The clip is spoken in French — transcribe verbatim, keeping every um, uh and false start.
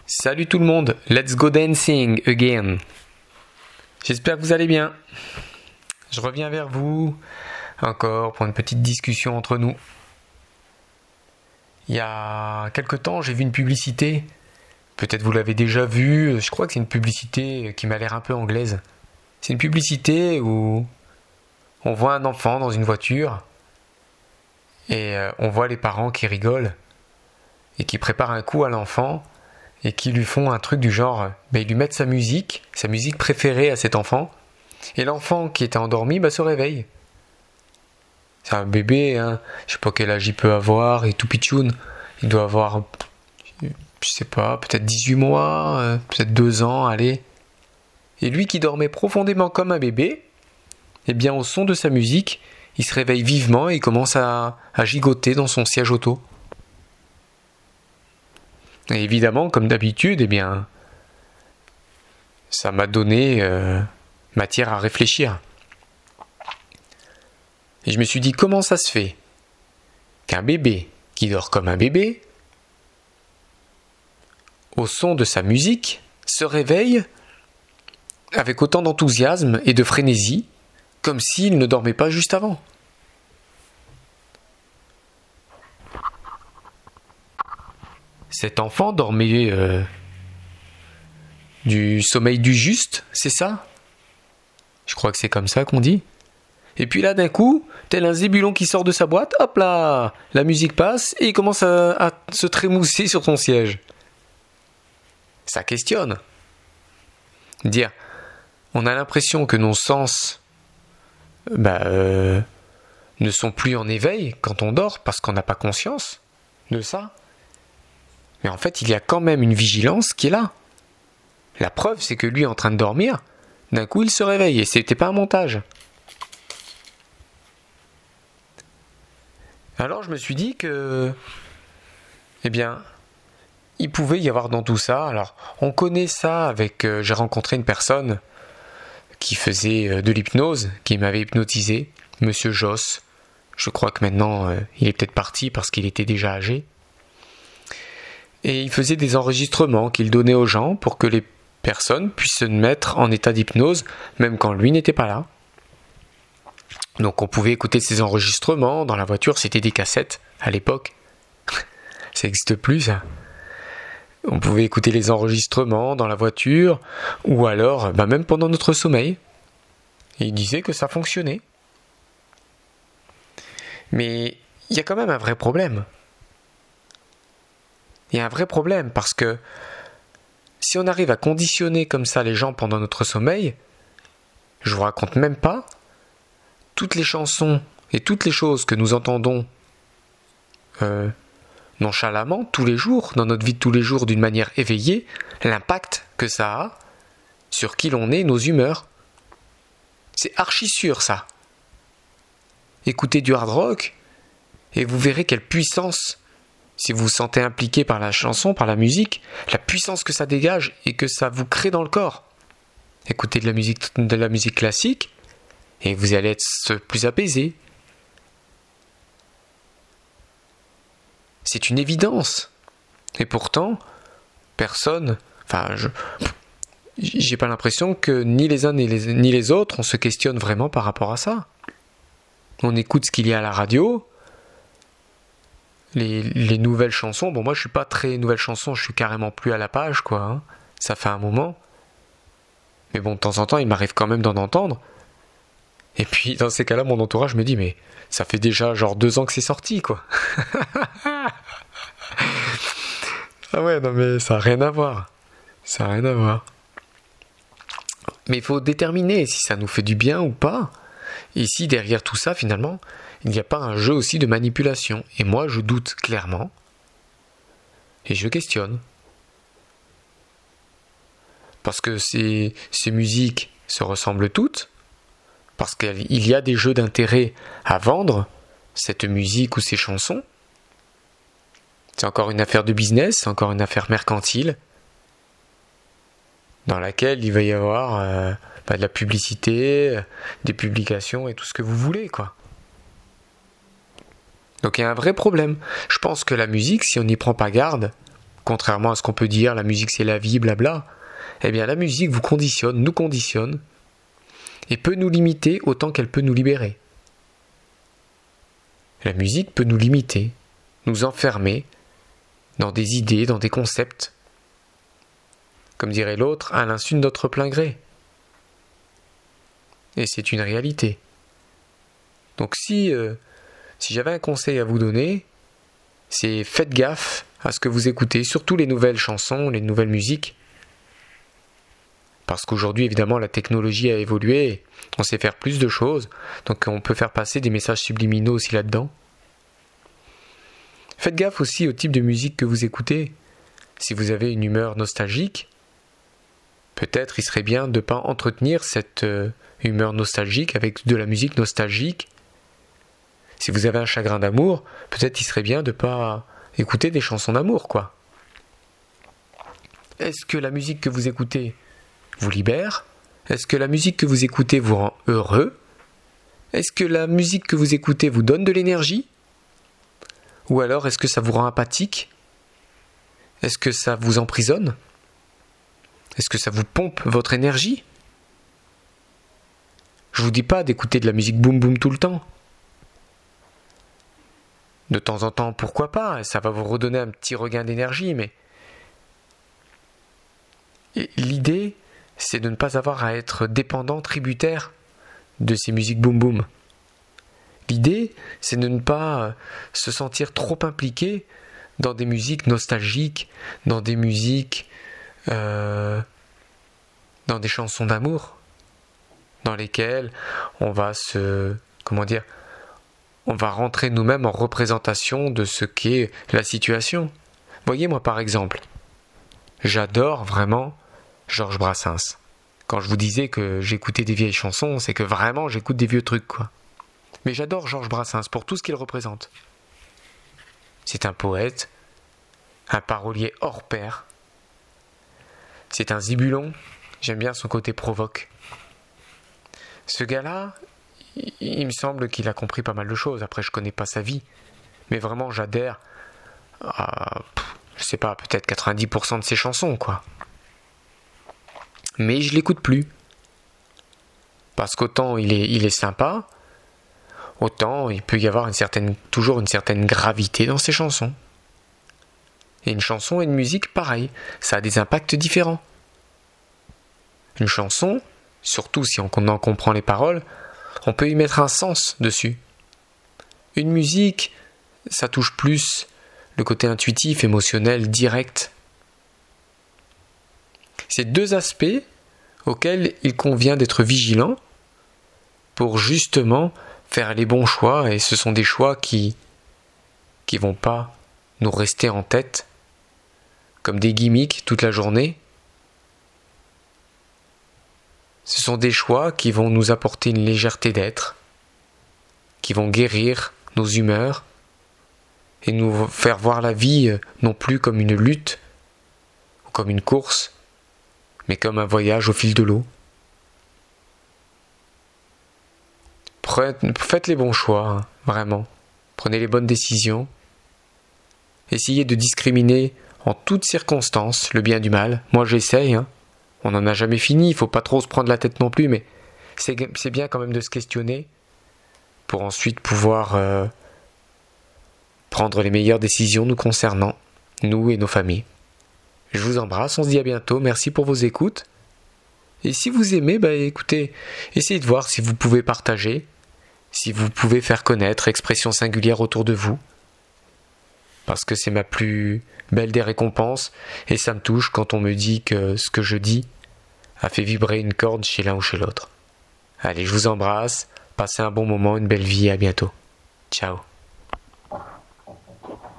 Salut tout le monde, let's go dancing again. J'espère que vous allez bien. Je reviens vers vous encore pour une petite discussion entre nous. Il y a quelque temps, j'ai vu une publicité. Peut-être vous l'avez déjà vue. Je crois que c'est une publicité qui m'a l'air un peu anglaise. C'est une publicité où on voit un enfant dans une voiture et on voit les parents qui rigolent et qui préparent un coup à l'enfant et qui lui font un truc du genre, bah, ils lui mettent sa musique, sa musique préférée à cet enfant, et l'enfant qui était endormi bah, se réveille. C'est un bébé, hein, je sais pas quel âge il peut avoir, et tout pitchoun, il doit avoir, je sais pas, peut-être dix-huit mois, euh, peut-être deux ans, allez. Et lui qui dormait profondément comme un bébé, eh bien au son de sa musique, il se réveille vivement et il commence à, à gigoter dans son siège auto. Et évidemment, comme d'habitude, eh bien, ça m'a donné euh, matière à réfléchir. Et je me suis dit, comment ça se fait qu'un bébé qui dort comme un bébé, au son de sa musique, se réveille avec autant d'enthousiasme et de frénésie, comme s'il ne dormait pas juste avant. Cet enfant dormait euh, du sommeil du juste, c'est ça ? Je crois que c'est comme ça qu'on dit. Et puis là, d'un coup, tel un zébulon qui sort de sa boîte, hop là, la musique passe et il commence à, à se trémousser sur son siège. Ça questionne. Dire, on a l'impression que nos sens bah, euh, ne sont plus en éveil quand on dort parce qu'on n'a pas conscience de ça. Mais en fait, il y a quand même une vigilance qui est là. La preuve, c'est que lui est en train de dormir, d'un coup, il se réveille, et c'était pas un montage. Alors, je me suis dit que, eh bien, il pouvait y avoir dans tout ça. Alors, on connaît ça avec, euh, j'ai rencontré une personne qui faisait euh, de l'hypnose, qui m'avait hypnotisé, Monsieur Joss. Je crois que maintenant, euh, il est peut-être parti parce qu'il était déjà âgé. Et il faisait des enregistrements qu'il donnait aux gens pour que les personnes puissent se mettre en état d'hypnose, même quand lui n'était pas là. Donc on pouvait écouter ces enregistrements dans la voiture, c'était des cassettes à l'époque. Ça n'existe plus, ça. On pouvait écouter les enregistrements dans la voiture, ou alors bah même pendant notre sommeil. Et il disait que ça fonctionnait. Mais il y a quand même un vrai problème. Il y a un vrai problème parce que si on arrive à conditionner comme ça les gens pendant notre sommeil, je vous raconte même pas toutes les chansons et toutes les choses que nous entendons euh, nonchalamment tous les jours, dans notre vie de tous les jours d'une manière éveillée, l'impact que ça a sur qui l'on est, nos humeurs. C'est archi sûr ça. Écoutez du hard rock et vous verrez quelle puissance. Si vous vous sentez impliqué par la chanson, par la musique, la puissance que ça dégage et que ça vous crée dans le corps. Écoutez de la musique, de la musique classique et vous allez être plus apaisé. C'est une évidence. Et pourtant, personne, enfin, je, j'ai pas l'impression que ni les uns ni les, ni les autres, on se questionne vraiment par rapport à ça. On écoute ce qu'il y a à la radio. Les, les nouvelles chansons, bon moi je suis pas très nouvelles chansons, je suis carrément plus à la page quoi, hein. Ça fait un moment. Mais bon de temps en temps il m'arrive quand même d'en entendre. Et puis dans ces cas-là mon entourage me dit mais ça fait déjà genre deux ans que c'est sorti quoi. Ah ouais non mais ça a rien à voir. Ça a rien à voir. Mais il faut déterminer si ça nous fait du bien ou pas. Et si derrière tout ça finalement il n'y a pas un jeu aussi de manipulation. Et moi, je doute clairement. Et je questionne. Parce que ces, ces musiques se ressemblent toutes. Parce qu'il y a des jeux d'intérêt à vendre cette musique ou ces chansons. C'est encore une affaire de business, c'est encore une affaire mercantile. Dans laquelle il va y avoir euh, bah, de la publicité, des publications et tout ce que vous voulez, quoi. Donc il y a un vrai problème. Je pense que la musique, si on n'y prend pas garde, contrairement à ce qu'on peut dire, la musique c'est la vie, blabla, eh bien la musique vous conditionne, nous conditionne, et peut nous limiter autant qu'elle peut nous libérer. La musique peut nous limiter, nous enfermer dans des idées, dans des concepts, comme dirait l'autre, à l'insu de notre plein gré. Et c'est une réalité. Donc si, euh, si j'avais un conseil à vous donner, c'est faites gaffe à ce que vous écoutez, surtout les nouvelles chansons, les nouvelles musiques. Parce qu'aujourd'hui, évidemment, la technologie a évolué, on sait faire plus de choses, donc on peut faire passer des messages subliminaux aussi là-dedans. Faites gaffe aussi au type de musique que vous écoutez. Si vous avez une humeur nostalgique, peut-être il serait bien de ne pas entretenir cette euh, humeur nostalgique avec de la musique nostalgique. Si vous avez un chagrin d'amour, peut-être il serait bien de ne pas écouter des chansons d'amour, quoi. Est-ce que la musique que vous écoutez vous libère ? Est-ce que la musique que vous écoutez vous rend heureux ? Est-ce que la musique que vous écoutez vous donne de l'énergie ? Ou alors est-ce que ça vous rend apathique ? Est-ce que ça vous emprisonne ? Est-ce que ça vous pompe votre énergie ? Je vous dis pas d'écouter de la musique boum boum tout le temps. De temps en temps, pourquoi pas, ça va vous redonner un petit regain d'énergie, mais et l'idée, c'est de ne pas avoir à être dépendant, tributaire de ces musiques boum boum. L'idée, c'est de ne pas se sentir trop impliqué dans des musiques nostalgiques, dans des musiques, euh, dans des chansons d'amour, dans lesquelles on va se, comment dire, on va rentrer nous-mêmes en représentation de ce qu'est la situation. Voyez, moi par exemple, j'adore vraiment Georges Brassens. Quand je vous disais que j'écoutais des vieilles chansons, c'est que vraiment j'écoute des vieux trucs, quoi. Mais j'adore Georges Brassens pour tout ce qu'il représente. C'est un poète, un parolier hors pair. C'est un zibulon, j'aime bien son côté provoque. Ce gars-là, il me semble qu'il a compris pas mal de choses. Après, je connais pas sa vie. Mais vraiment, j'adhère à, je sais pas, peut-être quatre-vingt-dix pour cent de ses chansons, quoi. Mais je l'écoute plus. Parce qu'autant il est, il est sympa, autant il peut y avoir une certaine, toujours une certaine gravité dans ses chansons. Et une chanson et une musique, pareil, ça a des impacts différents. Une chanson, surtout si on en comprend les paroles, on peut y mettre un sens dessus. Une musique, ça touche plus le côté intuitif, émotionnel, direct. C'est deux aspects auxquels il convient d'être vigilant pour justement faire les bons choix, et ce sont des choix qui qui vont pas nous rester en tête comme des gimmicks toute la journée. Ce sont des choix qui vont nous apporter une légèreté d'être, qui vont guérir nos humeurs et nous faire voir la vie non plus comme une lutte ou comme une course, mais comme un voyage au fil de l'eau. Faites les bons choix, hein, vraiment. Prenez les bonnes décisions. Essayez de discriminer en toutes circonstances le bien du mal. Moi j'essaye, hein. On n'en a jamais fini, il ne faut pas trop se prendre la tête non plus, mais c'est, c'est bien quand même de se questionner pour ensuite pouvoir euh, prendre les meilleures décisions nous concernant, nous et nos familles. Je vous embrasse, on se dit à bientôt, merci pour vos écoutes. Et si vous aimez, bah écoutez, essayez de voir si vous pouvez partager, si vous pouvez faire connaître Expression Singulière autour de vous. Parce que c'est ma plus belle des récompenses, et ça me touche quand on me dit que ce que je dis a fait vibrer une corde chez l'un ou chez l'autre. Allez, je vous embrasse, passez un bon moment, une belle vie, à bientôt. Ciao.